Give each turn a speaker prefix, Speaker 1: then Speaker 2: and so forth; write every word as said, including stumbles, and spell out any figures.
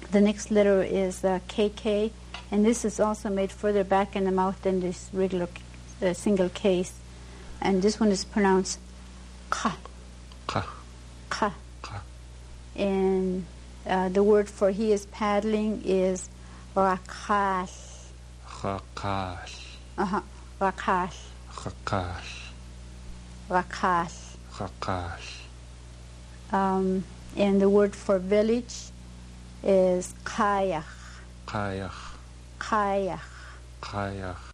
Speaker 1: The next letter is uh, K K, and this is also made further back in the mouth than this regular uh, single case. And this one is pronounced Ka.
Speaker 2: Ka.
Speaker 1: Ka.
Speaker 2: Ka.
Speaker 1: And uh, the word for he is paddling is Rakash.
Speaker 2: Rakash.
Speaker 1: Uh-huh. Rakash.
Speaker 2: Rakash.
Speaker 1: Rakash.
Speaker 2: Rakash.
Speaker 1: Um, and the word for village is Kayach.
Speaker 2: Kayach.
Speaker 1: Kayach.
Speaker 2: Kayach.